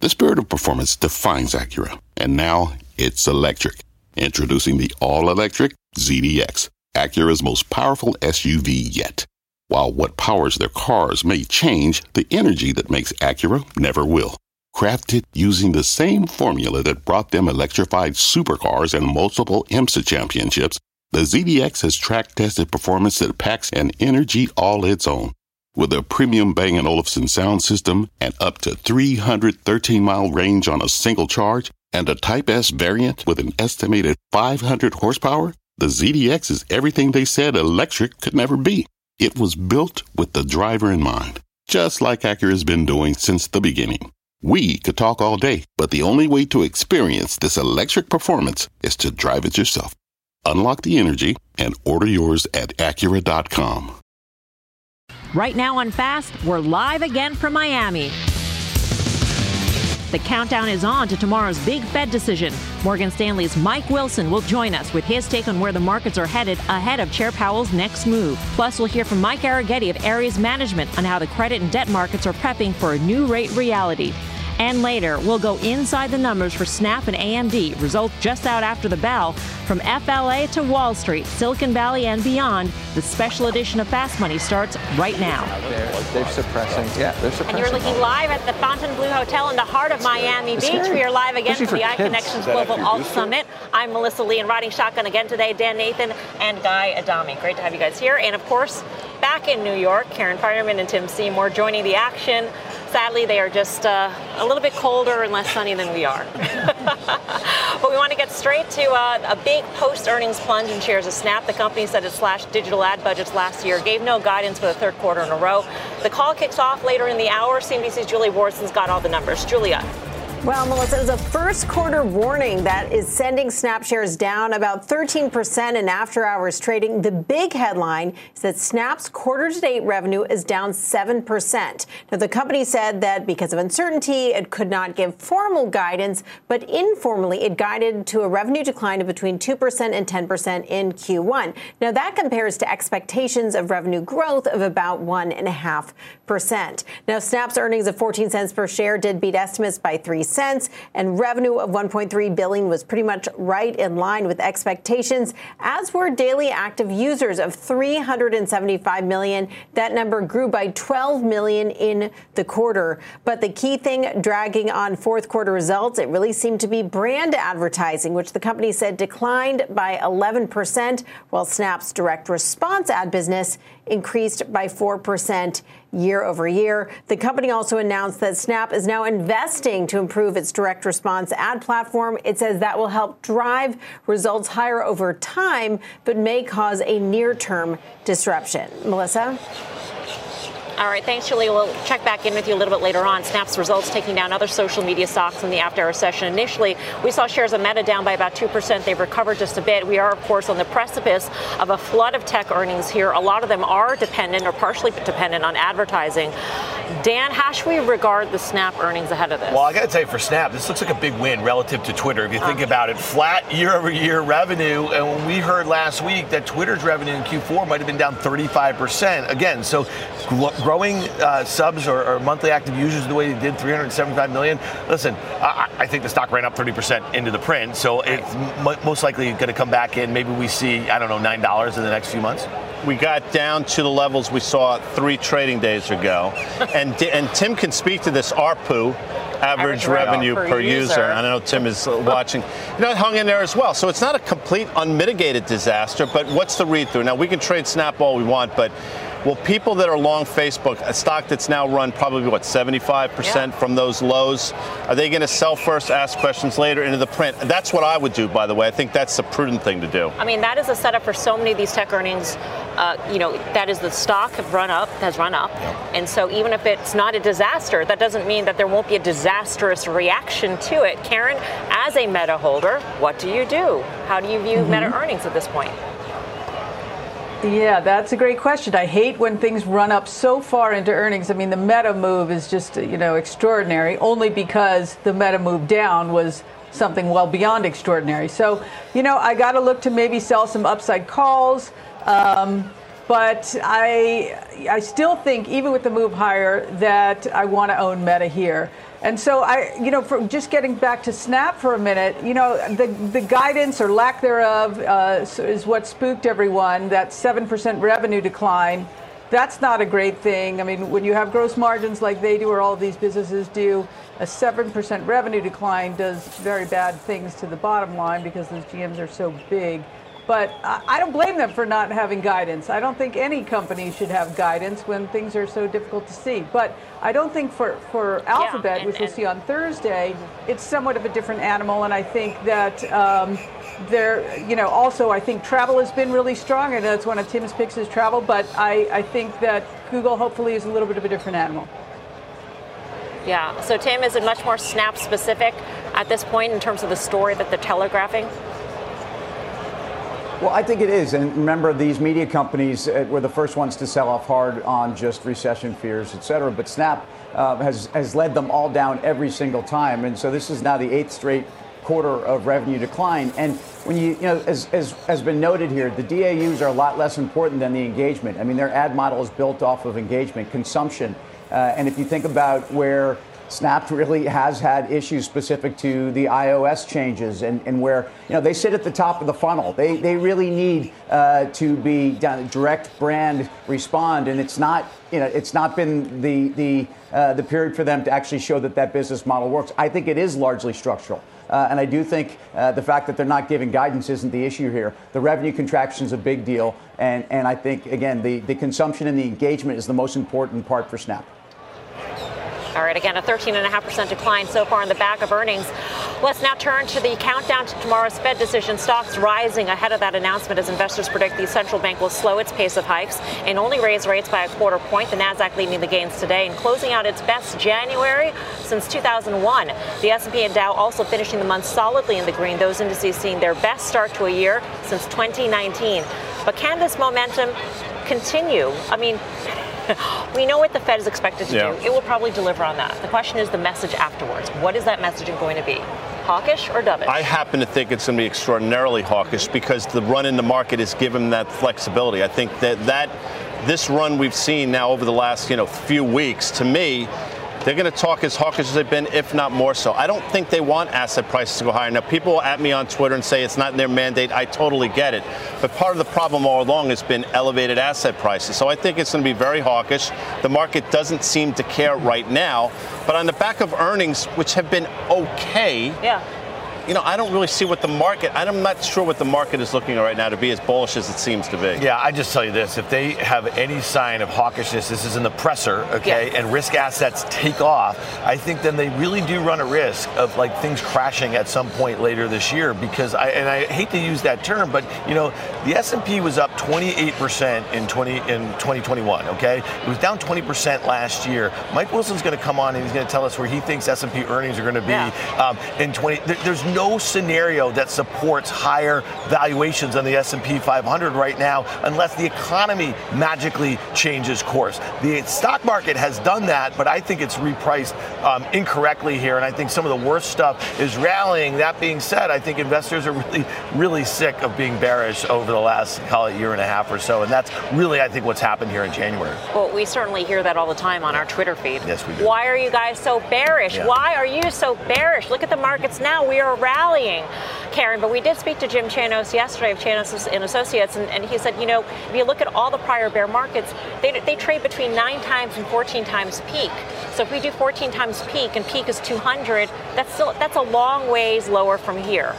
The spirit of performance defines Acura, and now it's electric. Introducing the all-electric ZDX, Acura's most powerful SUV yet. While what powers their cars may change, the energy that makes Acura never will. Crafted using the same formula that brought them electrified supercars and multiple IMSA championships, the ZDX has track-tested performance that packs an energy all its own. With a premium Bang & Olufsen sound system and up to 313-mile range on a single charge, and a Type S variant with an estimated 500 horsepower, the ZDX is everything they said electric could never be. It was built with the driver in mind, just like Acura's been doing since the beginning. We could talk all day, but the only way to experience this electric performance is to drive it yourself. Unlock the energy and order yours at Acura.com. Right now on Fast, we're live again from Miami. The countdown is on to tomorrow's big Fed decision. Morgan Stanley's Mike Wilson will join us with his take on where the markets are headed ahead of Chair Powell's next move. Plus, we'll hear from Mike Arrighetti of Ares Management on how the credit and debt markets are prepping for a new rate reality. And later, we'll go inside the numbers for Snap and AMD, results just out after the bell. From FLA to Wall Street, Silicon Valley, and beyond, the special edition of Fast Money starts right now. They're suppressing. Yeah, they're suppressing. And you're looking live at the Fontainebleau Hotel in the heart of Miami Beach. We are live again for the iConnections Global Alt Summit. I'm Melissa Lee, and riding shotgun again today, Dan Nathan and Guy Adami. Great to have you guys here. And, of course, back in New York, Karen Finerman and Tim Seymour joining the action. Sadly, they are just a little bit colder and less sunny than we are. But we want to get straight to a big post-earnings plunge in shares of Snap. The company said it slashed digital ad budgets last year, gave no guidance for the third quarter in a row. The call kicks off later in the hour. CNBC's Julia Borsten's got all the numbers. Julia. Well, Melissa, it was a first quarter warning that is sending Snap shares down about 13% in after hours trading. The big headline is that Snap's quarter to date revenue is down 7%. Now, the company said that because of uncertainty, it could not give formal guidance, but informally, it guided to a revenue decline of between 2% and 10% in Q1. Now, that compares to expectations of revenue growth of about 1.5%. Now, Snap's earnings of 14 cents per share did beat estimates by 3 cents, and revenue of $1.3 billion was pretty much right in line with expectations, as were daily active users of 375 million. That number grew by 12 million in the quarter. But the key thing dragging on fourth quarter results, it really seemed to be brand advertising, which the company said declined by 11%, while Snap's direct response ad business increased by 4% year over year. The company also announced that Snap is now investing to improve its direct response ad platform. It says that will help drive results higher over time, but may cause a near-term disruption. Melissa? All right, thanks, Julia. We'll check back in with you a little bit later on. Snap's results taking down other social media stocks in the after-hour session. Initially, we saw shares of Meta down by about 2%. They've recovered just a bit. We are, of course, on the precipice of a flood of tech earnings here. A lot of them are dependent or partially dependent on advertising. Dan, how should we regard the Snap earnings ahead of this? Well, I got to tell you, for Snap, this looks like a big win relative to Twitter. If you think about it, flat year-over-year revenue. And when we heard last week that Twitter's revenue in Q4 might have been down 35%. Again, so growing subs or monthly active users the way they did, 375 million. Listen, I think the stock ran up 30% into the print, so it's most likely going to come back in. Maybe we see, I don't know, $9 in the next few months. We got down to the levels we saw 3 trading days ago. and Tim can speak to this ARPU, average revenue per user. And I know Tim is watching. It hung in there as well. So it's not a complete unmitigated disaster, but what's the read-through? Now, we can trade Snap all we want, but will people that are long Facebook, a stock that's now run probably, 75% from those lows, are they going to sell first, ask questions later into the print? That's what I would do, by the way. I think that's the prudent thing to do. I mean, that is a setup for so many of these tech earnings. That is the stock has run up. Yep. And so even if it's not a disaster, that doesn't mean that there won't be a disastrous reaction to it. Karen, as a Meta holder, what do you do? How do you view Meta earnings at this point? Yeah, that's a great question. I hate when things run up so far into earnings. I mean, the Meta move is just, extraordinary, only because the Meta move down was something well beyond extraordinary. So, I got to look to maybe sell some upside calls. But I still think, even with the move higher, that I want to own Meta here. And so for just getting back to Snap for a minute, the guidance or lack thereof is what spooked everyone. That 7% revenue decline, that's not a great thing. I mean, when you have gross margins like they do or all of these businesses do, a 7% revenue decline does very bad things to the bottom line because those GMs are so big. But I don't blame them for not having guidance. I don't think any company should have guidance when things are so difficult to see. But I don't think for Alphabet, which we'll see on Thursday, it's somewhat of a different animal. And I think that also I think travel has been really strong. And that's one of Tim's picks is travel. But I think that Google hopefully is a little bit of a different animal. Yeah. So Tim, is it much more Snap specific at this point in terms of the story that they're telegraphing? Well, I think it is. And remember, these media companies were the first ones to sell off hard on just recession fears, et cetera. But Snap has led them all down every single time. And so this is now the 8th straight quarter of revenue decline. And when as has been noted here, the DAUs are a lot less important than the engagement. I mean, their ad model is built off of engagement, consumption. And if you think about where Snap really has had issues specific to the iOS changes and where, they sit at the top of the funnel. They really need to be direct brand respond. And it's not been the period for them to actually show that business model works. I think it is largely structural. And I do think the fact that they're not giving guidance isn't the issue here. The revenue contraction is a big deal. And I think, again, the consumption and the engagement is the most important part for Snap. All right, again, a 13.5% decline so far in the back of earnings. Let's now turn to the countdown to tomorrow's Fed decision. Stocks rising ahead of that announcement as investors predict the central bank will slow its pace of hikes and only raise rates by a quarter point. The Nasdaq leading the gains today and closing out its best January since 2001. The S&P and Dow also finishing the month solidly in the green. Those indices seeing their best start to a year since 2019. But can this momentum continue? I mean, we know what the Fed is expected to do. It will probably deliver on that. The question is the message afterwards. What is that messaging going to be? Hawkish or dovish? I happen to think it's going to be extraordinarily hawkish because the run in the market has given them that flexibility. I think that this run we've seen now over the last few weeks, to me, they're going to talk as hawkish as they've been, if not more so. I don't think they want asset prices to go higher. Now, people at me on Twitter and say it's not in their mandate. I totally get it. But part of the problem all along has been elevated asset prices. So I think it's going to be very hawkish. The market doesn't seem to care right now. But on the back of earnings, which have been okay, I don't really see what the market, I'm not sure what the market is looking at right now to be as bullish as it seems to be. Yeah, I just tell you this, if they have any sign of hawkishness, this is in the presser, and risk assets take off, I think then they really do run a risk of things crashing at some point later this year because I hate to use that term, but the S&P was up 28% in 2021, okay? It was down 20% last year. Mike Wilson's going to come on and he's going to tell us where he thinks S&P earnings are going to be in 20. There's no scenario that supports higher valuations on the S&P 500 right now unless the economy magically changes course. The stock market has done that, but I think it's repriced incorrectly here, and I think some of the worst stuff is rallying. That being said, I think investors are really, really sick of being bearish over the last, call it, year and a half or so, and that's really, I think, what's happened here in January. Well, we certainly hear that all the time on our Twitter feed. Yes, we do. Why are you guys so bearish? Yeah. Why are you so bearish? Look at the markets now. We are rallying, Karen, but we did speak to Jim Chanos yesterday of Chanos and Associates, and he said, if you look at all the prior bear markets, they trade between 9 times and 14 times peak. So if we do 14 times peak and peak is 200, that's a long ways lower from here.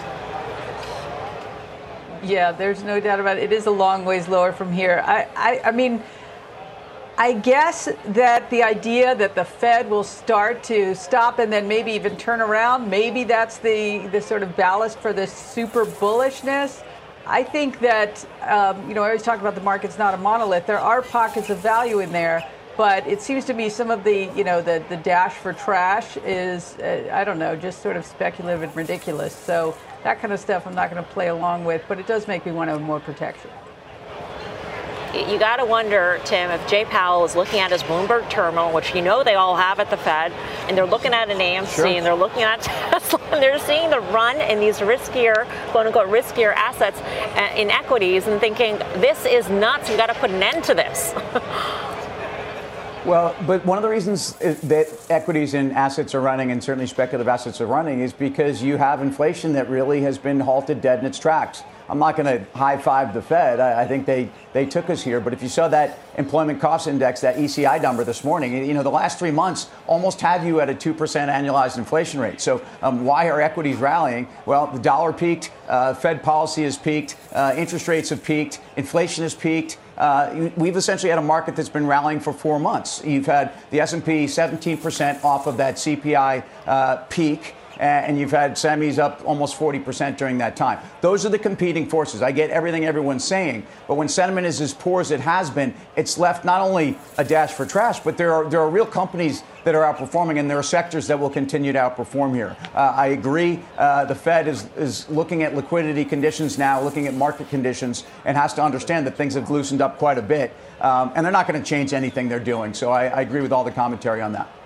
Yeah, there's no doubt about it. It is a long ways lower from here. I mean, I guess that the idea that the Fed will start to stop and then maybe even turn around, maybe that's the sort of ballast for this super bullishness. I think that, I always talk about the market's not a monolith. There are pockets of value in there, but it seems to me some of the, the dash for trash is, just sort of speculative and ridiculous. So that kind of stuff I'm not going to play along with, but it does make me want to have more protection. You got to wonder, Tim, if Jay Powell is looking at his Bloomberg terminal, which they all have at the Fed, and they're looking at an AMC, and they're looking at Tesla, and they're seeing the run in these riskier, quote-unquote, riskier assets in equities and thinking, this is nuts. We've got to put an end to this. Well, but one of the reasons that equities and assets are running, and certainly speculative assets are running, is because you have inflation that really has been halted dead in its tracks. I'm not going to high-five the Fed. I think they took us here. But if you saw that employment cost index, that ECI number this morning, the last 3 months almost had you at a 2% annualized inflation rate. So why are equities rallying? Well, the dollar peaked. Fed policy has peaked. Interest rates have peaked. Inflation has peaked. We've essentially had a market that's been rallying for 4 months. You've had the S&P 17% off of that CPI peak. And you've had semis up almost 40% during that time. Those are the competing forces. I get everything everyone's saying, but when sentiment is as poor as it has been, it's left not only a dash for trash, but there are real companies that are outperforming, and there are sectors that will continue to outperform here. I agree. The Fed is looking at liquidity conditions now, looking at market conditions, and has to understand that things have loosened up quite a bit. And they're not going to change anything they're doing. So I agree with all the commentary on that.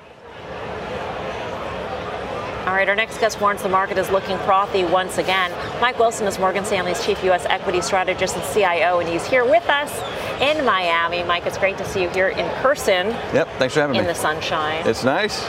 All right, our next guest warns the market is looking frothy once again. Mike Wilson is Morgan Stanley's chief U.S. equity strategist and CIO, and he's here with us in Miami. Mike, it's great to see you here in person. Yep, thanks for having me. In the sunshine. It's nice.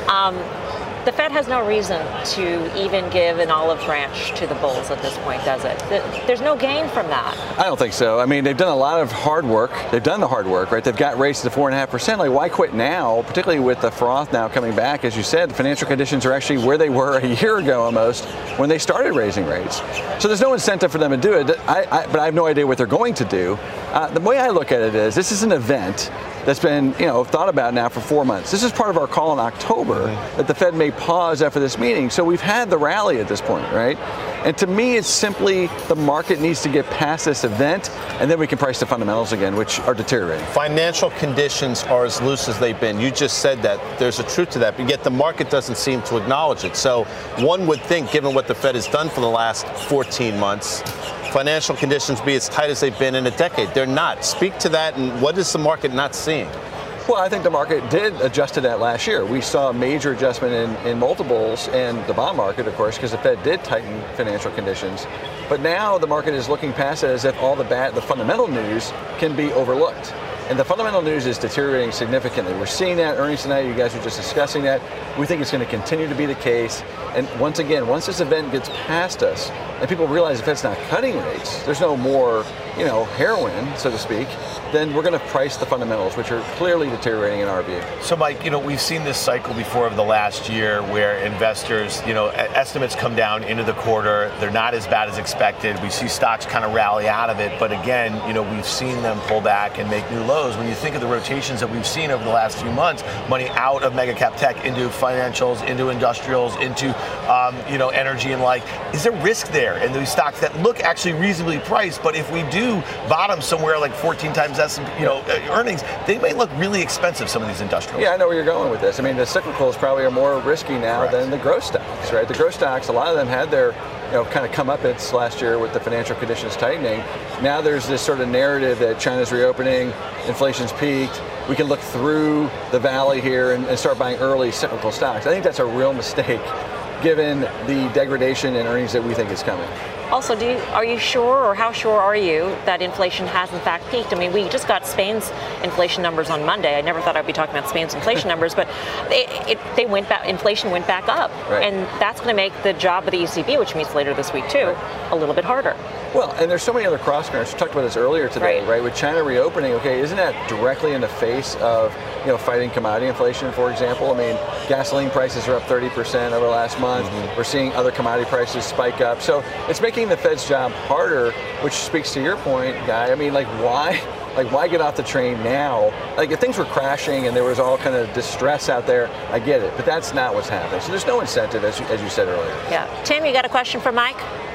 The Fed has no reason to even give an olive branch to the bulls at this point, does it? There's no gain from that. I don't think so. I mean, they've done a lot of hard work. They've done the hard work, right? They've got rates to 4.5%. Like, why quit now, particularly with the froth now coming back? As you said, the financial conditions are actually where they were a year ago almost when they started raising rates. So there's no incentive for them to do it. But I have no idea what they're going to do. The way I look at it is this is an event that's been, thought about now for 4 months. This is part of our call in October that the Fed may pause after this meeting. So we've had the rally at this point, right? And to me, it's simply the market needs to get past this event, and then we can price the fundamentals again, which are deteriorating. Financial conditions are as loose as they've been. You just said that. There's a truth to that, but yet the market doesn't seem to acknowledge it. So one would think, given what the Fed has done for the last 14 months, financial conditions be as tight as they've been in a decade. They're not. Speak to that, and what is the market not seeing? Well, I think the market did adjust to that last year. We saw a major adjustment in multiples and the bond market, of course, because the Fed did tighten financial conditions. But now the market is looking past it as if all the fundamental news can be overlooked. And the fundamental news is deteriorating significantly. We're seeing that earnings tonight. You guys were just discussing that. We think it's going to continue to be the case. And once again, once this event gets past us and people realize the Fed's not cutting rates, there's no more, heroin, so to speak, then we're going to price the fundamentals, which are clearly deteriorating in our view. So, Mike, we've seen this cycle before of the last year where investors, estimates come down into the quarter. They're not as bad as expected. We see stocks kind of rally out of it. But again, we've seen them pull back and make new lows. When you think of the rotations that we've seen over the last few months, money out of mega cap tech into financials, into industrials, into, energy and like, is there risk there in these stocks that look actually reasonably priced? But if we do bottom somewhere like 14 times earnings, they may look really expensive, some of these industrials. Yeah, I know where you're going with this. I mean, the cyclicals probably are more risky now than the growth stocks, right? The growth stocks, a lot of them had their kind of comeuppance last year with the financial conditions tightening. Now there's this sort of narrative that China's reopening, inflation's peaked. We can look through the valley here and start buying early cyclical stocks. I think that's a real mistake given the degradation in earnings that we think is coming. Also, are you sure, or how sure are you that inflation has in fact peaked? I mean, we just got Spain's inflation numbers on Monday. I never thought I'd be talking about Spain's inflation numbers, but they went back. Inflation went back up, and that's going to make the job of the ECB, which meets later this week too, a little bit harder. Well, and there's so many other cross currents. We talked about this earlier today, right? With China reopening, isn't that directly in the face of fighting commodity inflation, for example? I mean, gasoline prices are up 30% over the last month. Mm-hmm. We're seeing other commodity prices spike up. So it's making the Fed's job harder, which speaks to your point, Guy. I mean, why get off the train now? Like, if things were crashing and there was all kind of distress out there, I get it. But that's not what's happening. So there's no incentive, as you said earlier. Yeah. Tim, you got a question for Mike?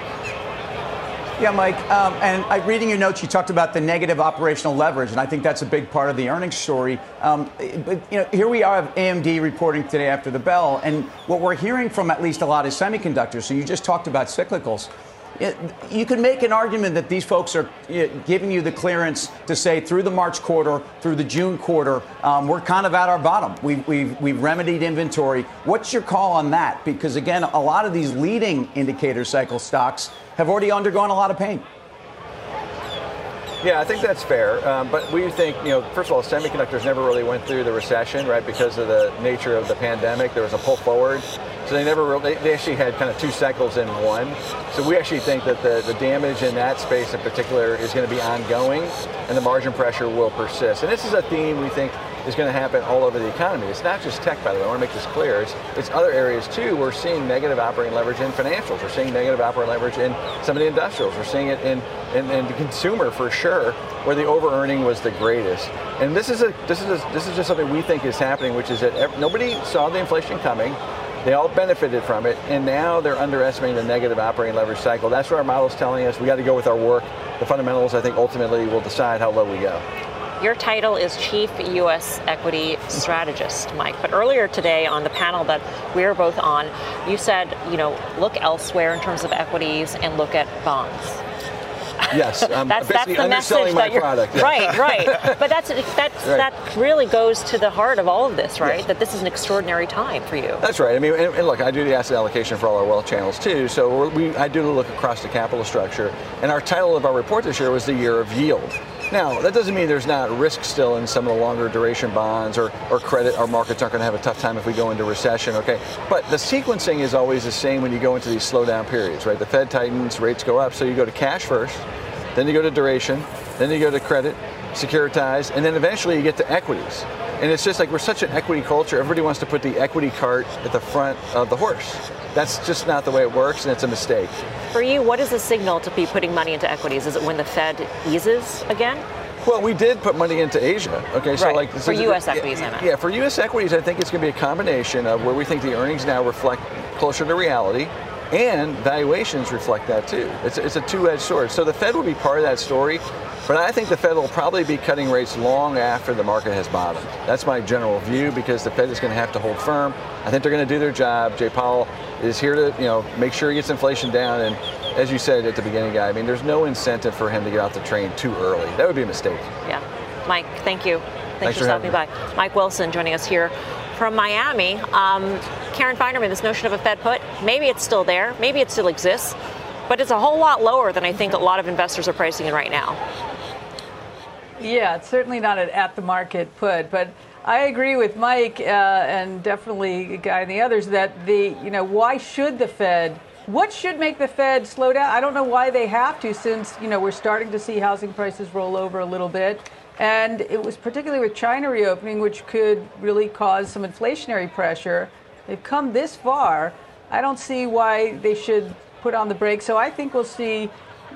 Yeah, Mike, and reading your notes, you talked about the negative operational leverage, and I think that's a big part of the earnings story. But here we are, AMD reporting today after the bell, and what we're hearing from at least a lot of semiconductors, so you just talked about cyclicals. You can make an argument that these folks are giving you the clearance to say through the March quarter, through the June quarter, we're kind of at our bottom. We've remedied inventory. What's your call on that? Because, again, a lot of these leading indicator cycle stocks have already undergone a lot of pain. Yeah, I think that's fair. But we think, first of all, semiconductors never really went through the recession, right? Because of the nature of the pandemic, there was a pull forward. So they actually had kind of two cycles in one. So we actually think that the damage in that space in particular is going to be ongoing, and the margin pressure will persist. And this is a theme we think is going to happen all over the economy. It's not just tech, by the way. I want to make this clear. It's other areas too. We're seeing negative operating leverage in financials. We're seeing negative operating leverage in some of the industrials. We're seeing it in the consumer for sure, where the over-earning was the greatest. And this is just something we think is happening, which is that nobody saw the inflation coming. They all benefited from it, and now they're underestimating the negative operating leverage cycle. That's what our model's telling us. We got to go with our work. The fundamentals, I think, ultimately will decide how low we go. Your title is Chief U.S. Equity Strategist, Mike. But earlier today on the panel that we were both on, you said, look elsewhere in terms of equities and look at bonds. Yes, that's basically the underselling message my product. Yeah. Right. But that really goes to the heart of all of this, right? Yes. That this is an extraordinary time for you. That's right. I mean, and look, I do the asset allocation for all our wealth channels too. So I do look across the capital structure, and our title of our report this year was the Year of Yield. Now, that doesn't mean there's not risk still in some of the longer duration bonds or credit. Our markets aren't going to have a tough time if we go into recession, okay? But the sequencing is always the same when you go into these slowdown periods, right? The Fed tightens, rates go up, so you go to cash first, then you go to duration, then you go to credit, securitize, and then eventually you get to equities. And it's just like we're such an equity culture, everybody wants to put the equity cart at the front of the horse. That's just not the way it works, and it's a mistake. For you, what is the signal to be putting money into equities? Is it when the Fed eases again? Well, we did put money into Asia. Okay, so right. For U.S. equities, I meant. Yeah, for U.S. equities, I think it's going to be a combination of where we think the earnings now reflect closer to reality, and valuations reflect that too. It's a two-edged sword. So the Fed will be part of that story, but I think the Fed will probably be cutting rates long after the market has bottomed. That's my general view, because the Fed is going to have to hold firm. I think they're going to do their job. Jay Powell is here to make sure he gets inflation down, and as you said at the beginning, Guy, I mean, there's no incentive for him to get off the train too early. That would be a mistake. Yeah. Mike, thank you. Thanks for stopping by. Mike Wilson joining us here from Miami. Karen Finerman, this notion of a Fed put, maybe it's still there, maybe it still exists, but it's a whole lot lower than I think a lot of investors are pricing in right now. Yeah, it's certainly not an at-the-market put, but I agree with Mike and definitely Guy and the others that why should the Fed, what should make the Fed slow down? I don't know why they have to, since, we're starting to see housing prices roll over a little bit. And it was particularly with China reopening, which could really cause some inflationary pressure. They've come this far. I don't see why they should put on the brakes. So I think we'll see,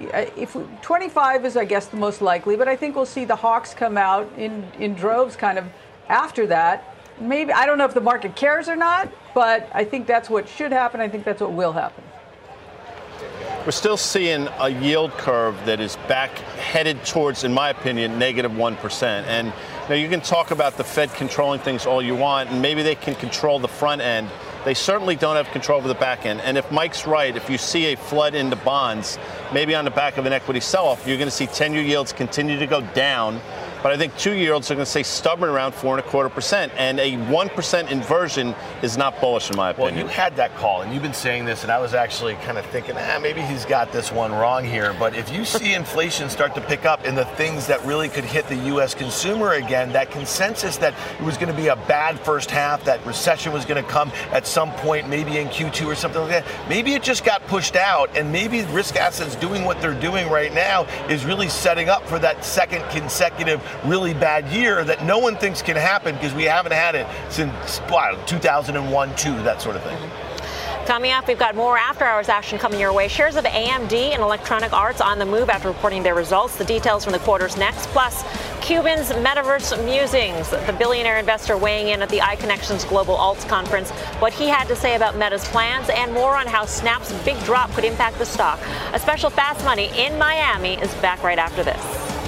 25 is, I guess, the most likely, but I think we'll see the hawks come out in droves kind of after that. Maybe, I don't know if the market cares or not, but I think that's what should happen. I think that's what will happen. We're still seeing a yield curve that is back headed towards, in my opinion, negative 1%. And you can talk about the Fed controlling things all you want, and maybe they can control the front end. They certainly don't have control over the back end. And if Mike's right, if you see a flood into bonds, maybe on the back of an equity sell-off, you're going to see 10-year yields continue to go down. But I think 2 yields are going to stay stubborn around 4.25%. And a 1% inversion is not bullish, in my opinion. Well, you had that call, and you've been saying this, and I was actually kind of thinking, maybe he's got this one wrong here. But if you see inflation start to pick up in the things that really could hit the U.S. consumer again, that consensus that it was going to be a bad first half, that recession was going to come at some point, maybe in Q2 or something like that, maybe it just got pushed out, and maybe risk assets doing what they're doing right now is really setting up for that second consecutive really bad year that no one thinks can happen, because we haven't had it since 2001, 2, that sort of thing. Coming up, we've got more after-hours action coming your way. Shares of AMD and Electronic Arts on the move after reporting their results. The details from the quarter's next. Plus, Cuban's metaverse musings. The billionaire investor weighing in at the iConnections Global Alts Conference. What he had to say about Meta's plans, and more on how Snap's big drop could impact the stock. A special Fast Money in Miami is back right after this.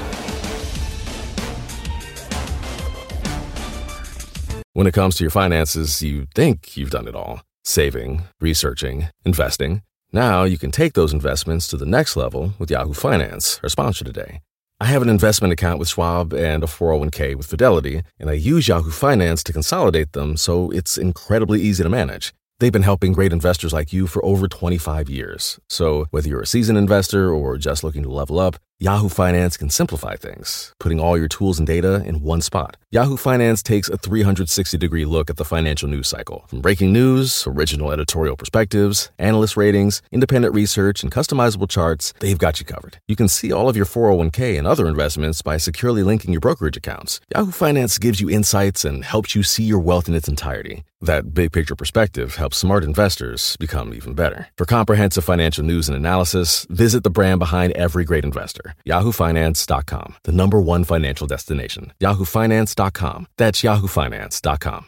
When it comes to your finances, you think you've done it all. Saving, researching, investing. Now you can take those investments to the next level with Yahoo Finance, our sponsor today. I have an investment account with Schwab and a 401k with Fidelity, and I use Yahoo Finance to consolidate them so it's incredibly easy to manage. They've been helping great investors like you for over 25 years. So whether you're a seasoned investor or just looking to level up, Yahoo Finance can simplify things, putting all your tools and data in one spot. Yahoo Finance takes a 360-degree look at the financial news cycle. From breaking news, original editorial perspectives, analyst ratings, independent research, and customizable charts, they've got you covered. You can see all of your 401k and other investments by securely linking your brokerage accounts. Yahoo Finance gives you insights and helps you see your wealth in its entirety. That big picture perspective helps smart investors become even better. For comprehensive financial news and analysis, visit the brand behind every great investor. YahooFinance.com, the #1 financial destination. YahooFinance.com. That's YahooFinance.com.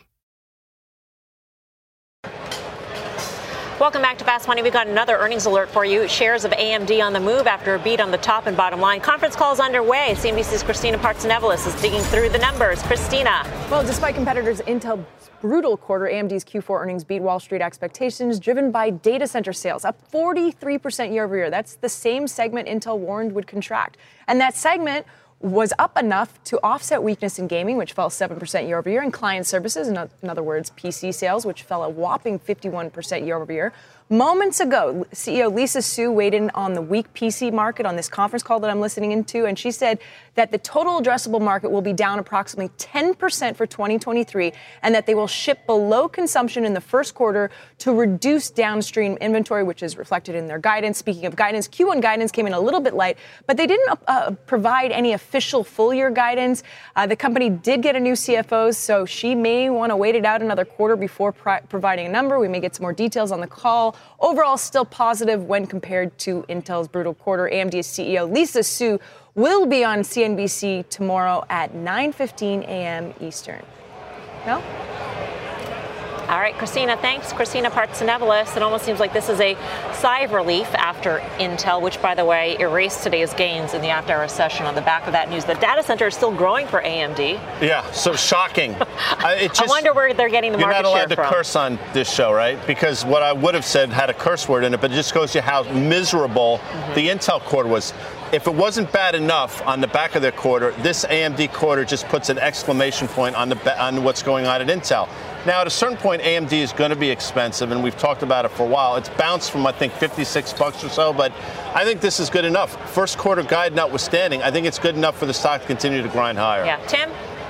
Welcome back to Fast Money. We've got another earnings alert for you. Shares of AMD on the move after a beat on the top and bottom line. Conference call is underway. CNBC's Christina Partsinevelos is digging through the numbers. Christina. Well, despite competitors' Intel's brutal quarter, AMD's Q4 earnings beat Wall Street expectations, driven by data center sales, up 43% year over year. That's the same segment Intel warned would contract. And that segment was up enough to offset weakness in gaming, which fell 7% year over year, and client services, in other words, PC sales, which fell a whopping 51% year over year. Moments ago, CEO Lisa Su weighed in on the weak PC market on this conference call that I'm listening into, and she said that the total addressable market will be down approximately 10% for 2023, and that they will ship below consumption in the first quarter to reduce downstream inventory, which is reflected in their guidance. Speaking of guidance, Q1 guidance came in a little bit light, but they didn't provide any official full-year guidance. The company did get a new CFO, so she may want to wait it out another quarter before providing a number. We may get some more details on the call. Overall, still positive when compared to Intel's brutal quarter. AMD's CEO Lisa Su will be on CNBC tomorrow at 9:15 a.m. Eastern. No? All right, Christina, thanks. Christina Partsinevelos. It almost seems like this is a sigh of relief after Intel, which, by the way, erased today's gains in the after-hours session on the back of that news. The data center is still growing for AMD. Yeah, so shocking. I wonder where they're getting the market share from. You're not allowed to curse on this show, right? Because what I would have said had a curse word in it, but it just goes to how miserable the Intel quarter was. If it wasn't bad enough on the back of their quarter, this AMD quarter just puts an exclamation point on what's going on at Intel. Now, at a certain point, AMD is going to be expensive, and we've talked about it for a while. It's bounced from, I think, $56 or so, but I think this is good enough. First quarter guide notwithstanding, I think it's good enough for the stock to continue to grind higher. Yeah. Tim?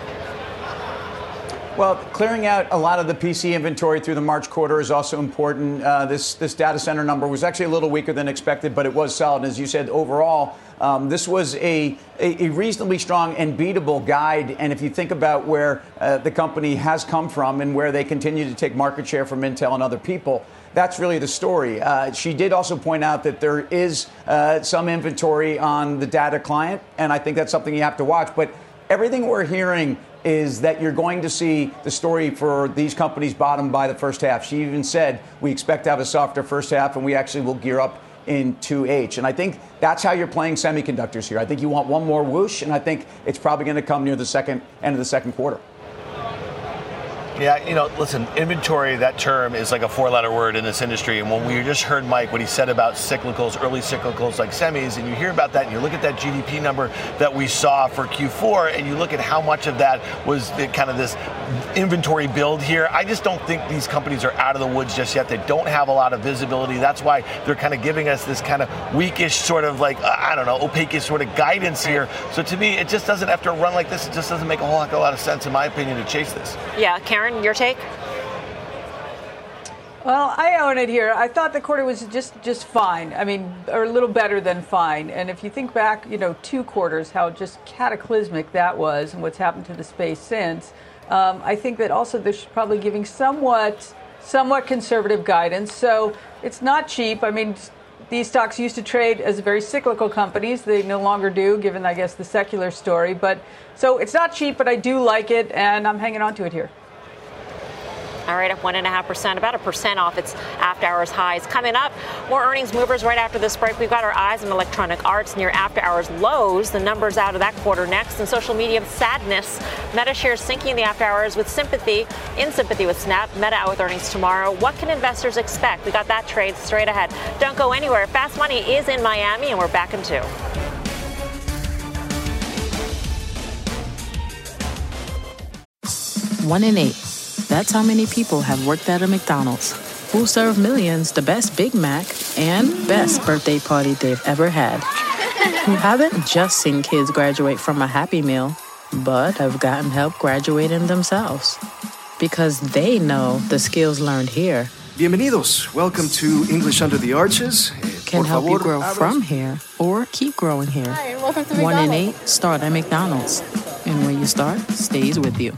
Well, clearing out a lot of the PC inventory through the March quarter is also important. This data center number was actually a little weaker than expected, but it was solid. And as you said, overall, this was a reasonably strong and beatable guide. And if you think about where the company has come from and where they continue to take market share from Intel and other people, that's really the story. She did also point out that there is some inventory on the data client, and I think that's something you have to watch. But everything we're hearing is that you're going to see the story for these companies bottom by the first half. She even said we expect to have a softer first half, and we actually will gear up in 2H. And I think that's how you're playing semiconductors here. I think you want one more whoosh, and I think it's probably going to come near the end of the second quarter. Yeah, listen, inventory, that term is like a four-letter word in this industry. And when we just heard Mike, what he said about cyclicals, early cyclicals like semis, and you hear about that and you look at that GDP number that we saw for Q4, and you look at how much of that was kind of this inventory build here, I just don't think these companies are out of the woods just yet. They don't have a lot of visibility. That's why they're kind of giving us this kind of weakish sort of like, opaque sort of guidance here. So to me, it just doesn't, after a run like this, it just doesn't make a whole heck of a lot of sense, in my opinion, to chase this. Yeah, Karen, your take? Well, I own it here. I thought the quarter was just fine. I mean, or a little better than fine. And if you think back, 2 quarters, how just cataclysmic that was and what's happened to the space since, I think that also they're probably giving somewhat conservative guidance. So it's not cheap. I mean, these stocks used to trade as very cyclical companies. They no longer do, given, I guess, the secular story. But so it's not cheap, but I do like it, and I'm hanging on to it here. All right, up 1.5%, about 1% off its after-hours highs. Coming up, more earnings movers right after this break. We've got our eyes on Electronic Arts near after-hours lows. The numbers out of that quarter next. And social media sadness. Meta shares sinking in the after-hours in sympathy with Snap. Meta out with earnings tomorrow. What can investors expect? We got that trade straight ahead. Don't go anywhere. Fast Money is in Miami, and we're back in 2. 1 in 8. That's how many people have worked at a McDonald's, who serve millions the best Big Mac and best birthday party they've ever had. who haven't just seen kids graduate from a Happy Meal, but have gotten help graduating themselves. Because they know the skills learned here Bienvenidos. Welcome to English Under the Arches. can help you grow from here or keep growing here. Hi, welcome to 1 in McDonald's. 8 start at McDonald's. And when you start, stays with you.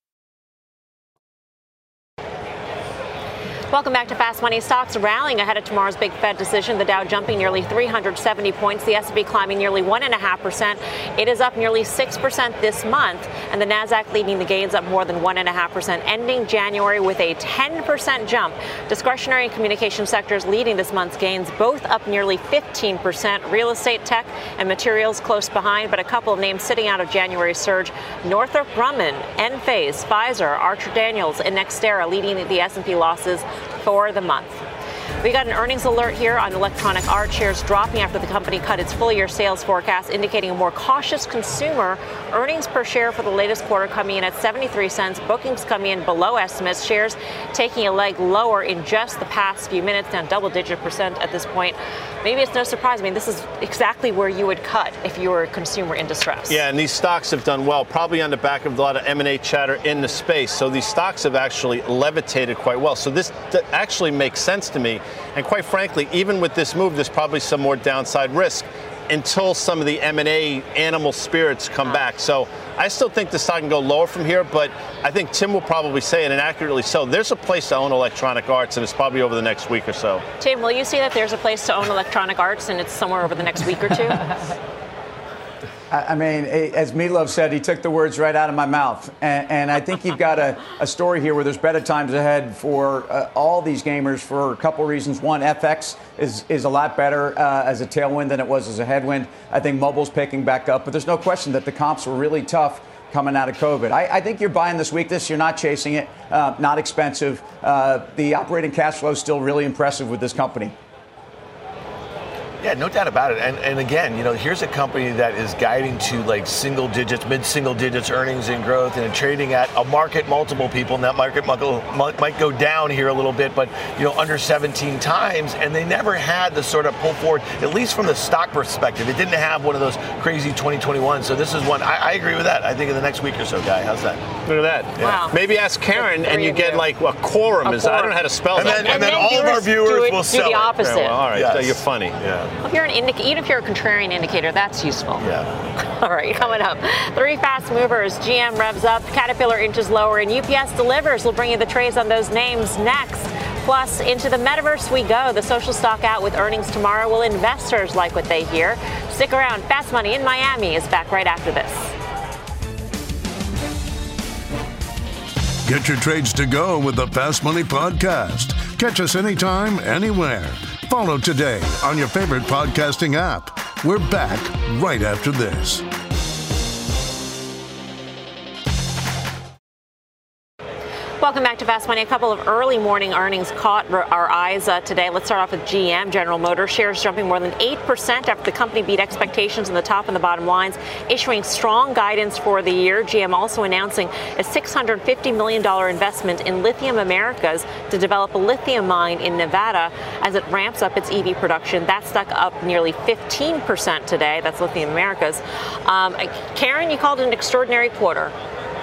Welcome back to Fast Money. Stocks rallying ahead of tomorrow's big Fed decision. The Dow jumping nearly 370 points. The S&P climbing nearly 1.5%. It is up nearly 6% this month. And the Nasdaq leading the gains up more than 1.5%, ending January with a 10% jump. Discretionary and communication sectors leading this month's gains, both up nearly 15%. Real estate, tech, and materials close behind, but a couple of names sitting out of January's surge. Northrop Grumman, Enphase, Pfizer, Archer Daniels, and Nextera leading the S&P losses for the month. We got an earnings alert here on Electronic Arts. Shares dropping after the company cut its full-year sales forecast, indicating a more cautious consumer. Earnings per share for the latest quarter coming in at 73 cents. Bookings coming in below estimates. Shares taking a leg lower in just the past few minutes, down double-digit percent at this point. Maybe it's no surprise. I mean, this is exactly where you would cut if you were a consumer in distress. Yeah, and these stocks have done well, probably on the back of a lot of M&A chatter in the space. So these stocks have actually levitated quite well. So this actually makes sense to me. And quite frankly, even with this move, there's probably some more downside risk until some of the M&A animal spirits come back. So I still think the stock can go lower from here, but I think Tim will probably say it, and accurately so. There's a place to own Electronic Arts, and it's probably over the next week or so. Tim, will you say that there's a place to own Electronic Arts and it's somewhere over the next week or two? I mean, as Meatloaf said, he took the words right out of my mouth. And I think you've got a story here where there's better times ahead for all these gamers for a couple reasons. One, FX is a lot better as a tailwind than it was as a headwind. I think mobile's picking back up, but there's no question that the comps were really tough coming out of COVID. I think you're buying this weakness. You're not chasing it. Not expensive. The operating cash flow is still really impressive with this company. Yeah, no doubt about it. And again, you know, here's a company that is guiding to like single digits, mid-single digits earnings and growth, and trading at a market multiple. People, and that market might go down here a little bit, but you know, under 17 times, and they never had the sort of pull forward, at least from the stock perspective. It didn't have one of those crazy 2021. So this is one. I agree with that. I think in the next week or so, Guy. How's that? Look at that. Yeah. Wow. Maybe ask Karen, and you get like a quorum. I don't know how to spell that. And then all of our viewers will sell the opposite. Yeah, well, all right, yes. So you're funny. Yeah. If you're even if you're a contrarian indicator, that's useful. Yeah. All right, coming up, 3 fast movers. GM revs up, Caterpillar inches lower, and UPS delivers. We'll bring you the trades on those names next. Plus, into the metaverse we go. The social stock out with earnings tomorrow. Will investors like what they hear? Stick around. Fast Money in Miami is back right after this. Get your trades to go with the Fast Money Podcast. Catch us anytime, anywhere. Follow today on your favorite podcasting app. We're back right after this. Welcome back to Fast Money. A couple of early morning earnings caught our eyes today. Let's start off with GM, General Motors. Shares jumping more than 8% after the company beat expectations in the top and the bottom lines, issuing strong guidance for the year. GM also announcing a $650 million investment in Lithium Americas to develop a lithium mine in Nevada as it ramps up its EV production. That stuck up nearly 15% today. That's Lithium Americas. Karen, you called it an extraordinary quarter.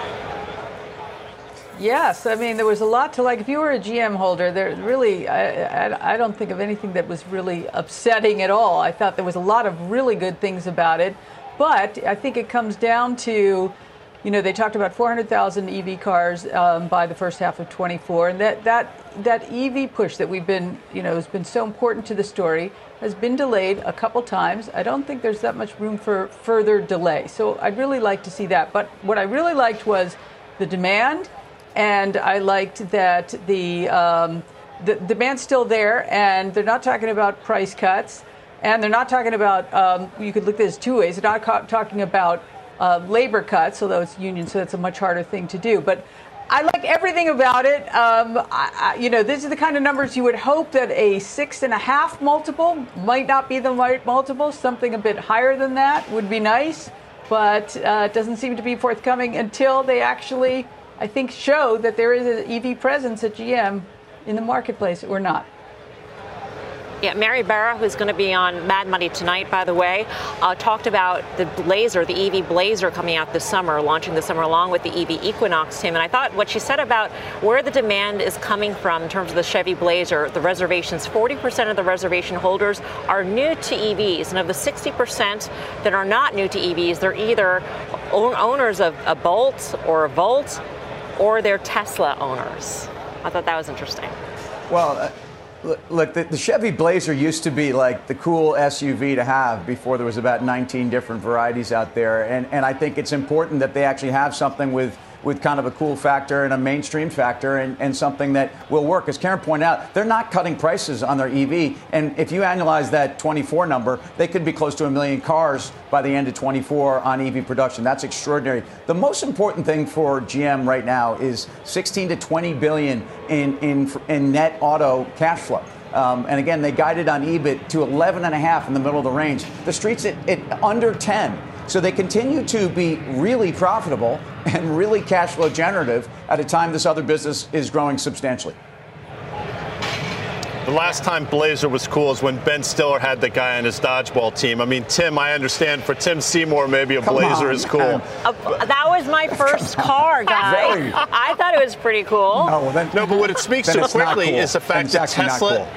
Yes, I mean, there was a lot to like. If you were a GM holder, there really, I don't think of anything that was really upsetting at all. I thought there was a lot of really good things about it. But I think it comes down to, you know, they talked about 400,000 EV cars by the first half of 24. And that EV push that we've been, you know, has been so important to the story has been delayed a couple times. I don't think there's that much room for further delay. So I'd really like to see that. But what I really liked was the demand. And I liked that the demand's still there, and they're not talking about price cuts, and they're not talking about, you could look at this two ways, they're not talking about labor cuts, although it's union, so that's a much harder thing to do. But I like everything about it. You know, these are the kind of numbers you would hope that a 6.5 multiple might not be the right multiple. Something a bit higher than that would be nice, but it doesn't seem to be forthcoming until they actually, I think, show that there is an EV presence at GM in the marketplace or not. Yeah, Mary Barra, who's going to be on Mad Money tonight, by the way, talked about the Blazer, the EV Blazer coming out this summer, launching this summer along with the EV Equinox, Tim. And I thought what she said about where the demand is coming from in terms of the Chevy Blazer, the reservations, 40% of the reservation holders are new to EVs. And of the 60% that are not new to EVs, they're either owners of a Bolt or a Volt, or they're Tesla owners. I thought that was interesting. Well, look, the Chevy Blazer used to be like the cool SUV to have before there was about 19 different varieties out there. And I think it's important that they actually have something with kind of a cool factor and a mainstream factor and something that will work. As Karen pointed out, they're not cutting prices on their EV. And if you annualize that 24 number, they could be close to 1 million cars by the end of 24 on EV production. That's extraordinary. The most important thing for GM right now is 16 to 20 billion in net auto cash flow. And again, they guided on EBIT to 11.5 in the middle of the range. The Street's at under 10. So they continue to be really profitable and really cash flow generative at a time this other business is growing substantially. The last time Blazer was cool is when Ben Stiller had the guy on his dodgeball team. I mean, Tim, I understand for Tim Seymour, maybe a Blazer is cool. That was my first car, guy. I thought it was pretty cool. No, but what it speaks to quickly is the fact that Tesla,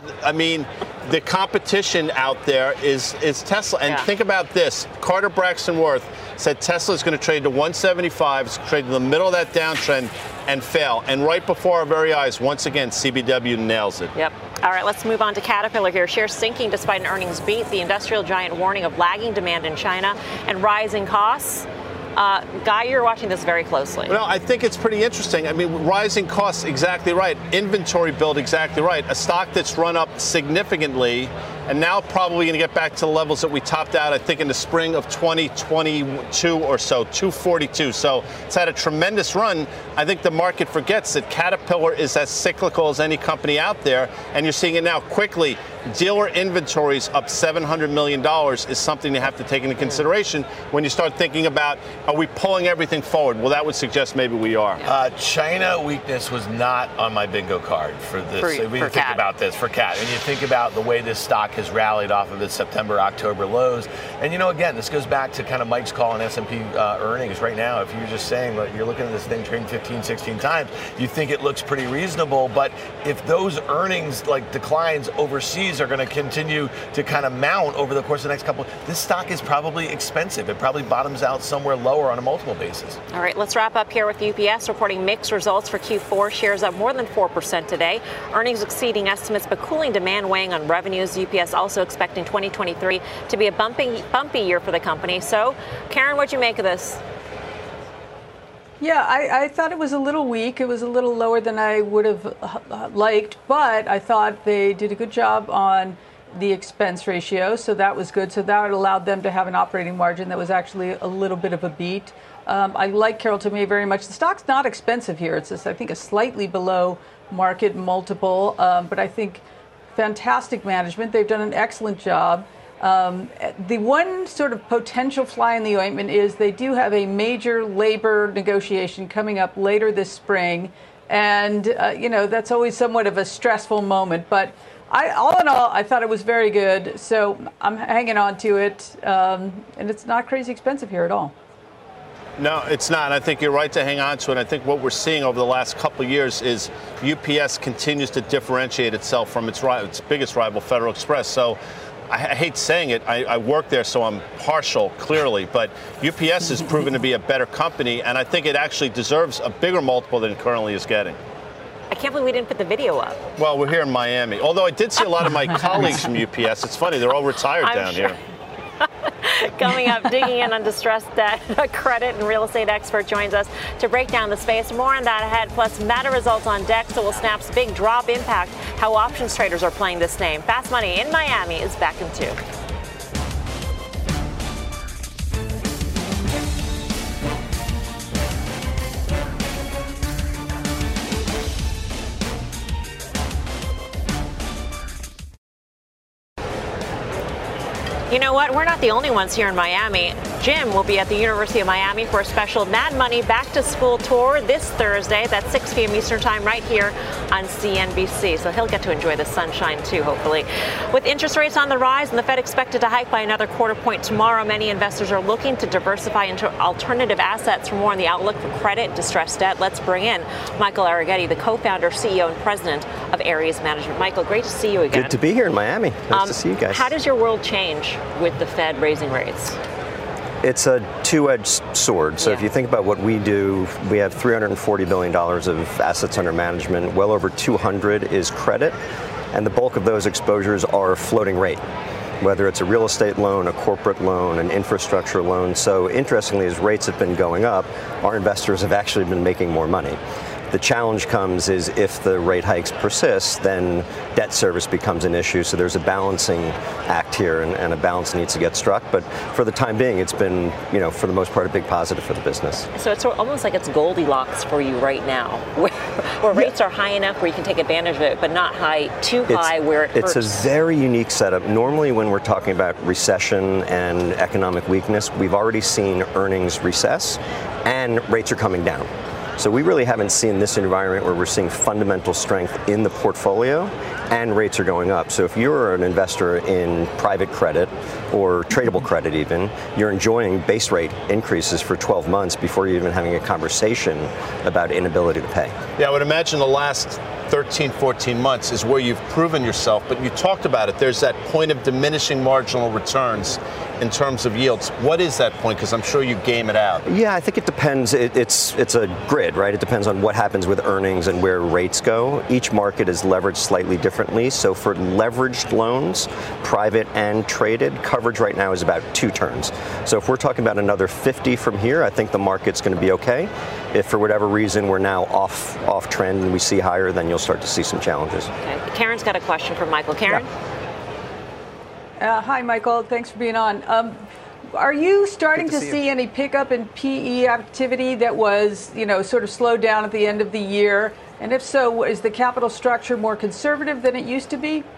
the competition out there is Tesla. And think about this. Carter Braxton Worth said Tesla is going to trade to 175, it's trade in the middle of that downtrend and fail. And right before our very eyes, once again, CBW nails it. Yep. All right, let's move on to Caterpillar here. Shares sinking despite an earnings beat. The industrial giant warning of lagging demand in China and rising costs. Guy, you're watching this very closely. Well, I think it's pretty interesting. I mean, rising costs, exactly right. Inventory build, exactly right. A stock that's run up significantly and now probably going to get back to the levels that we topped out, I think, in the spring of 2022 or so, 242. So it's had a tremendous run. I think the market forgets that Caterpillar is as cyclical as any company out there, and you're seeing it now quickly. Dealer inventories up $700 million is something you have to take into consideration when you start thinking about, are we pulling everything forward? Well, that would suggest maybe we are. China weakness was not on my bingo card for this. When you think about this, for Cat, and you think about the way this stock has rallied off of its September, October lows. And, again, this goes back to kind of Mike's call on S&P earnings. Right now, if you're just saying that you're looking at this thing trading 15, 16 times, you think it looks pretty reasonable. But if those earnings, declines overseas, are going to continue to kind of mount over the course of the next couple, this stock is probably expensive. It probably bottoms out somewhere lower on a multiple basis. All right, let's wrap up here with UPS reporting mixed results for Q4. Shares up more than 4% today. Earnings exceeding estimates, but cooling demand weighing on revenues. UPS also expecting 2023 to be a bumpy year for the company. So, Karen, what'd you make of this? Yeah, I thought it was a little weak. It was a little lower than I would have liked, but I thought they did a good job on the expense ratio, so that was good. So that allowed them to have an operating margin that was actually a little bit of a beat. I like Carol Tomé very much. The stock's not expensive here. It's just, I think, a slightly below market multiple, but I think fantastic management. They've done an excellent job. The one sort of potential fly in the ointment is they do have a major labor negotiation coming up later this spring. And, that's always somewhat of a stressful moment. But all in all, I thought it was very good. So I'm hanging on to it. And it's not crazy expensive here at all. No, it's not. I think you're right to hang on to it. I think what we're seeing over the last couple of years is UPS continues to differentiate itself from its biggest rival, Federal Express. So I hate saying it. I work there, so I'm partial, clearly. But UPS has proven to be a better company, and I think it actually deserves a bigger multiple than it currently is getting. I can't believe we didn't put the video up. Well, we're here in Miami. Although I did see a lot of my colleagues from UPS. It's funny, they're all retired down here. Coming up, digging in on distressed debt, a credit and real estate expert joins us to break down the space. More on that ahead, plus Meta results on deck. So will Snap's big drop impact how options traders are playing this name? Fast Money in Miami is back in 2. You know what? We're not the only ones here in Miami. Jim will be at the University of Miami for a special Mad Money Back to School tour this Thursday. That's 6 p.m. Eastern Time right here on CNBC. So he'll get to enjoy the sunshine too, hopefully. With interest rates on the rise and the Fed expected to hike by another quarter point tomorrow, many investors are looking to diversify into alternative assets. For more on the outlook for credit, distressed debt, let's bring in Michael Arougheti, the co-founder, CEO, and president of Ares Management. Michael, great to see you again. Good to be here in Miami. Nice to see you guys. How does your world change with the Fed raising rates? It's a two-edged sword. So if you think about what we do, we have $340 billion of assets under management. Well over 200 is credit, and the bulk of those exposures are floating rate, whether it's a real estate loan, a corporate loan, an infrastructure loan. So interestingly, as rates have been going up, our investors have actually been making more money. The challenge comes is if the rate hikes persist, then debt service becomes an issue. So there's a balancing act here, and a balance needs to get struck. But for the time being, it's been, for the most part, a big positive for the business. So it's almost like it's Goldilocks for you right now, where rates are high enough where you can take advantage of it, but not too high where it hurts. It's a very unique setup. Normally, when we're talking about recession and economic weakness, we've already seen earnings recess, and rates are coming down. So we really haven't seen this environment where we're seeing fundamental strength in the portfolio and rates are going up. So if you're an investor in private credit or tradable credit even, you're enjoying base rate increases for 12 months before you're even having a conversation about inability to pay. Yeah, I would imagine the last 13, 14 months is where you've proven yourself, but you talked about it. There's that point of diminishing marginal returns in terms of yields. What is that point? Because I'm sure you game it out. Yeah, I think it depends. It's a grid, right? It depends on what happens with earnings and where rates go. Each market is leveraged slightly differently. So for leveraged loans, private and traded, coverage right now is about 2 turns. So if we're talking about another 50 from here, I think the market's going to be okay. If for whatever reason we're now off trend and we see higher, then you'll start to see some challenges. Okay. Karen's got a question for Michael. Karen? Hi, Michael. Thanks for being on. Are you starting to see any pickup in PE activity that was, sort of slowed down at the end of the year? And if so, is the capital structure more conservative than it used to be?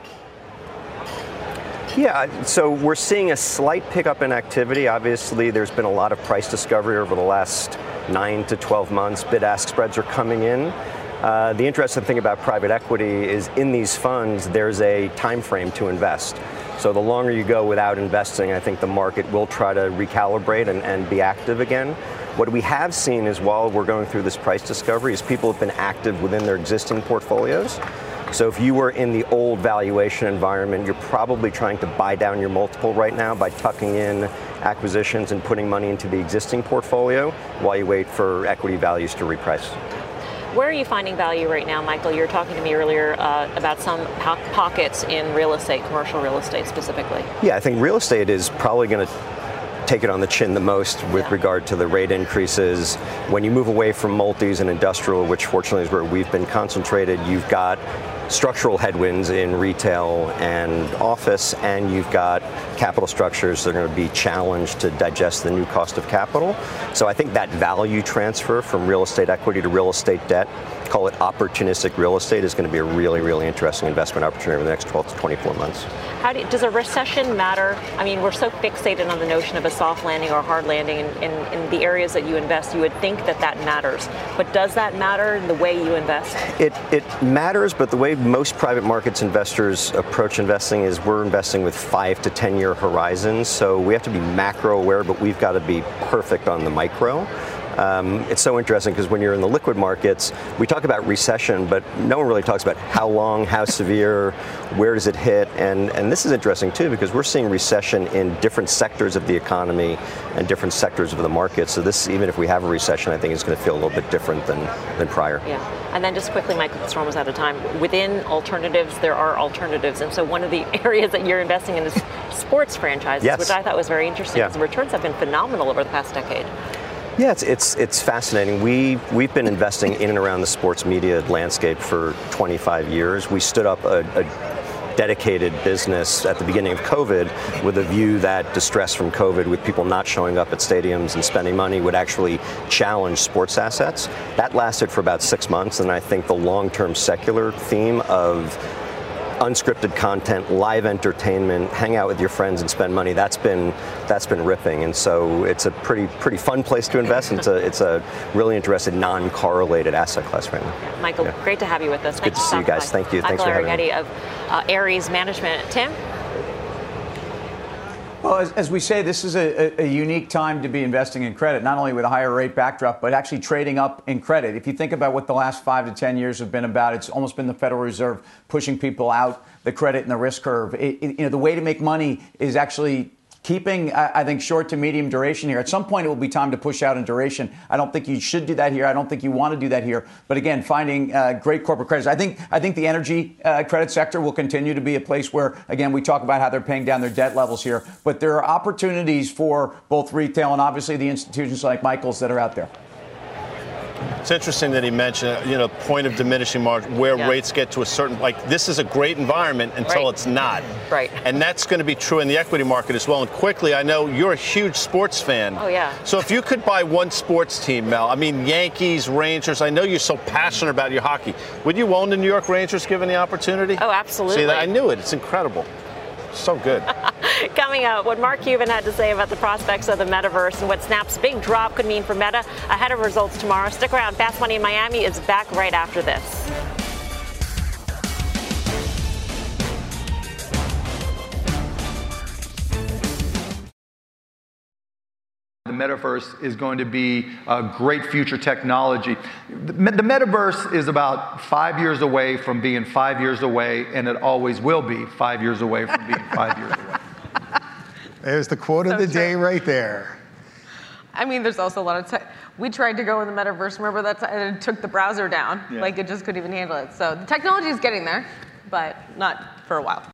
Yeah, so we're seeing a slight pickup in activity. Obviously, there's been a lot of price discovery over the last 9 to 12 months. Bid-ask spreads are coming in. The interesting thing about private equity is in these funds, there's a time frame to invest. So the longer you go without investing, I think the market will try to recalibrate and be active again. What we have seen is while we're going through this price discovery is people have been active within their existing portfolios. So if you were in the old valuation environment, you're probably trying to buy down your multiple right now by tucking in acquisitions and putting money into the existing portfolio while you wait for equity values to reprice. Where are you finding value right now, Michael? You were talking to me earlier about some pockets in real estate, commercial real estate specifically. Yeah, I think real estate is probably going to take it on the chin the most with regard to the rate increases. When you move away from multis and industrial, which fortunately is where we've been concentrated, you've got structural headwinds in retail and office, and you've got capital structures that are going to be challenged to digest the new cost of capital. So I think that value transfer from real estate equity to real estate debt, call it opportunistic real estate, is going to be a really, really interesting investment opportunity over the next 12 to 24 months. Does a recession matter? I mean, we're so fixated on the notion of a soft landing or a hard landing in the areas that you invest. You would think that matters. But does that matter in the way you invest? It matters, but the way most private markets investors approach investing is we're investing with 5 to 10 year horizons. So we have to be macro aware, but we've got to be perfect on the micro. It's so interesting because when you're in the liquid markets, we talk about recession, but no one really talks about how long, how severe, where does it hit, and this is interesting too because we're seeing recession in different sectors of the economy and different sectors of the market. So this, even if we have a recession, I think it's going to feel a little bit different than prior. Yeah, and then just quickly, Michael, because we're almost out of time. Within alternatives, there are alternatives, and so one of the areas that you're investing in is sports franchises, yes, which I thought was very interesting because the returns have been phenomenal over the past decade. Yeah, it's fascinating. We've been investing in and around the sports media landscape for 25 years. We stood up a dedicated business at the beginning of COVID with a view that distress from COVID, with people not showing up at stadiums and spending money, would actually challenge sports assets. That lasted for about 6 months, and I think the long-term secular theme of unscripted content, live entertainment, hang out with your friends and spend money. That's been ripping, and so it's a pretty fun place to invest. And it's a really interesting non-correlated asset class right now. Yeah, Michael, great to have you with us. Good to see you guys. Thank you. Thanks for having me. Michael Arrighetti of Ares Management. Tim? Well, as we say, this is a unique time to be investing in credit, not only with a higher rate backdrop, but actually trading up in credit. If you think about what the last 5 to 10 years have been about, it's almost been the Federal Reserve pushing people out the credit and the risk curve. The way to make money is actually keeping, I think, short to medium duration here. At some point, it will be time to push out in duration. I don't think you should do that here. I don't think you want to do that here. But again, finding great corporate credits. I think the energy credit sector will continue to be a place where, again, we talk about how they're paying down their debt levels here. But there are opportunities for both retail and obviously the institutions like Michael's that are out there. It's interesting that he mentioned, point of diminishing margin, where rates get to a certain, this is a great environment until it's not. Right. And that's going to be true in the equity market as well. And quickly, I know you're a huge sports fan. Oh, yeah. So if you could buy one sports team, Mel, Yankees, Rangers, I know you're so passionate about your hockey. Would you own the New York Rangers given the opportunity? Oh, absolutely. See, I knew it. It's incredible. So good. Coming up, what Mark Cuban had to say about the prospects of the metaverse and what Snap's big drop could mean for Meta ahead of results tomorrow. Stick around. Fast Money in Miami is back right after this. The metaverse is going to be a great future technology. The metaverse is about 5 years away from being 5 years away, and it always will be 5 years away from being 5 years away. There's the quote of the day right there. There's also a lot of we tried to go in the metaverse, remember that time, and it took the browser down. Yeah. It just couldn't even handle it. So the technology is getting there, but not for a while.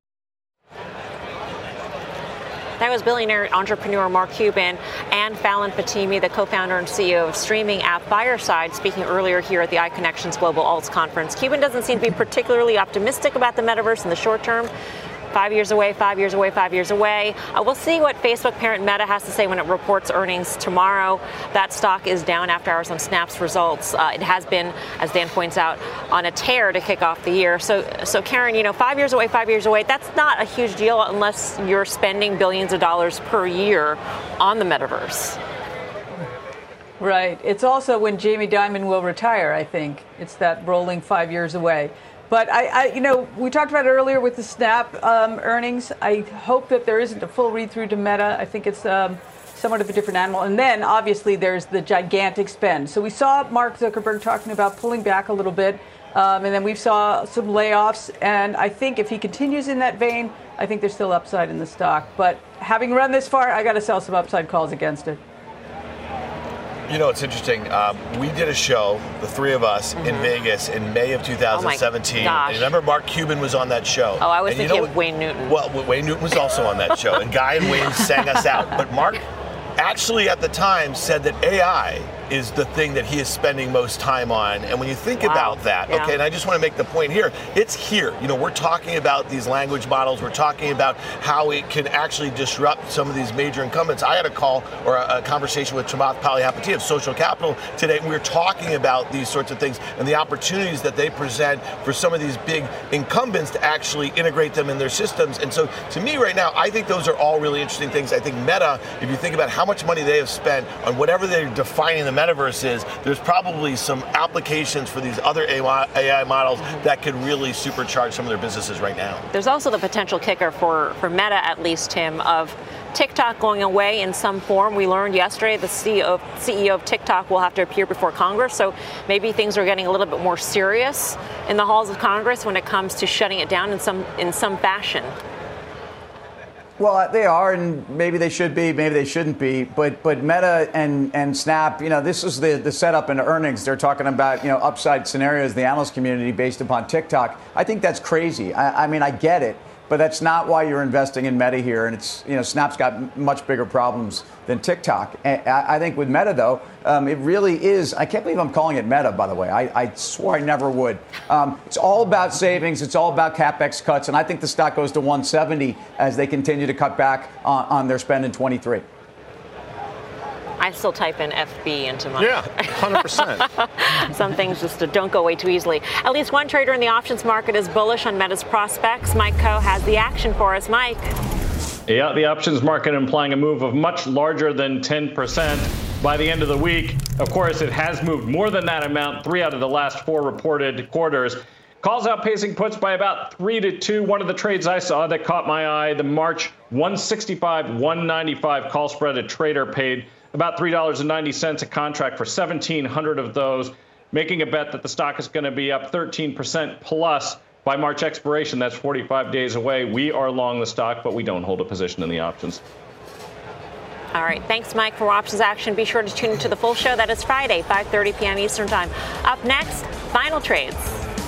That was billionaire entrepreneur Mark Cuban and Fallon Fatimi, the co-founder and CEO of streaming app Fireside, speaking earlier here at the iConnections Global Alts Conference. Cuban doesn't seem to be particularly optimistic about the metaverse in the short term. 5 years away, 5 years away, 5 years away. We'll see what Facebook parent Meta has to say when it reports earnings tomorrow. That stock is down after hours on Snap's results. It has been, as Dan points out, on a tear to kick off the year. So Karen, 5 years away, 5 years away, that's not a huge deal unless you're spending billions of dollars per year on the metaverse. Right. It's also when Jamie Dimon will retire, I think. It's that rolling 5 years away. But we talked about it earlier with the Snap earnings. I hope that there isn't a full read-through to Meta. I think it's somewhat of a different animal. And then, obviously, there's the gigantic spend. So we saw Mark Zuckerberg talking about pulling back a little bit. And then we saw some layoffs. And I think if he continues in that vein, I think there's still upside in the stock. But having run this far, I got to sell some upside calls against it. It's interesting. We did a show, the three of us, in Vegas in May of 2017. And remember, Mark Cuban was on that show. Oh, I was thinking of Wayne Newton. Well, Wayne Newton was also on that show, and Guy and Wayne sang us out. But Mark actually at the time said that AI is the thing that he is spending most time on. And when you think about that, okay, and I just want to make the point here, it's here. We're talking about these language models. We're talking about how it can actually disrupt some of these major incumbents. I had a call or a conversation with Chamath Palihapitiya of Social Capital today. We were talking about these sorts of things and the opportunities that they present for some of these big incumbents to actually integrate them in their systems. And so to me right now, I think those are all really interesting things. I think Meta, if you think about how much money they have spent on whatever they're defining the metaverse is, there's probably some applications for these other AI models that could really supercharge some of their businesses right now. There's also the potential kicker for Meta, at least, Tim, of TikTok going away in some form. We learned yesterday the CEO of TikTok will have to appear before Congress, so maybe things are getting a little bit more serious in the halls of Congress when it comes to shutting it down in some fashion. Well, they are, and maybe they should be, maybe they shouldn't be. But Meta and Snap, this is the setup into earnings. They're talking about, upside scenarios, the analyst community based upon TikTok. I think that's crazy. I get it, but that's not why you're investing in Meta here. And it's, Snap's got much bigger problems than TikTok. And I think with Meta, though, it really is. I can't believe I'm calling it Meta, by the way. I swore I never would. It's all about savings. It's all about CapEx cuts. And I think the stock goes to 170 as they continue to cut back on their spend in 23. I still type in FB into my. Yeah, 100%. Some things just don't go away too easily. At least one trader in the options market is bullish on Meta's prospects. Mike Coe has the action for us. Mike. Yeah, the options market implying a move of much larger than 10% by the end of the week. Of course, it has moved more than that amount 3 out of the last 4 reported quarters. Calls outpacing puts by about 3-2. One of the trades I saw that caught my eye, the March 165-195 call spread, a trader paid about $3.90 a contract for 1,700 of those, making a bet that the stock is going to be up 13% plus by March expiration. That's 45 days away. We are long the stock, but we don't hold a position in the options. All right. Thanks, Mike, for options action. Be sure to tune into the full show. That is Friday, 5:30 p.m. Eastern Time. Up next, final trades.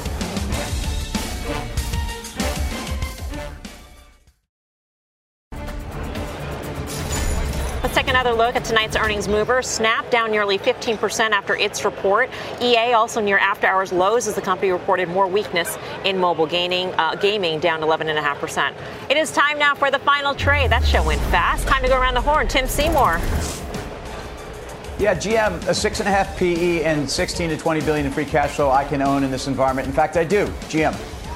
Let's take another look at tonight's earnings mover. Snap down nearly 15% after its report. EA also near after-hours lows as the company reported more weakness in mobile gaming, down 11.5%. It is time now for the final trade. That show went fast. Time to go around the horn. Tim Seymour. Yeah, GM, a 6.5 PE and 16 to 20 billion in free cash flow I can own in this environment. In fact, I do. GM.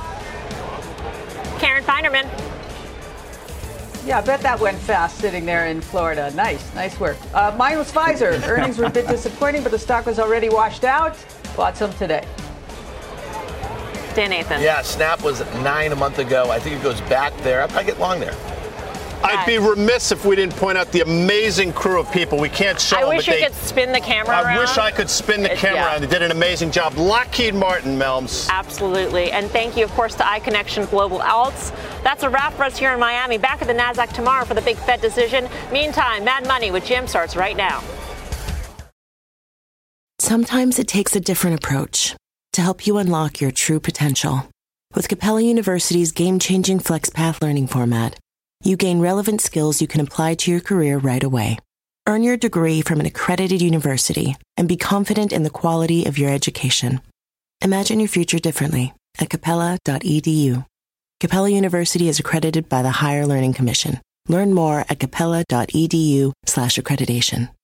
Karen Feinerman. Yeah, I bet that went fast sitting there in Florida. Nice work. Mine was Pfizer. Earnings were a bit disappointing, but the stock was already washed out. Bought some today. Dan Nathan. Yeah, Snap was 9 a month ago. I think it goes back there. I'll probably get long there. I'd be remiss if we didn't point out the amazing crew of people. We can't show them. I wish you could spin the camera around. I wish I could spin the camera around. They did an amazing job. Lockheed Martin, Melms. Absolutely. And thank you, of course, to iConnection Global Alts. That's a wrap for us here in Miami. Back at the NASDAQ tomorrow for the big Fed decision. Meantime, Mad Money with Jim starts right now. Sometimes it takes a different approach to help you unlock your true potential. With Capella University's game-changing FlexPath learning format, you gain relevant skills you can apply to your career right away. Earn your degree from an accredited university and be confident in the quality of your education. Imagine your future differently at capella.edu. Capella University is accredited by the Higher Learning Commission. Learn more at capella.edu/accreditation.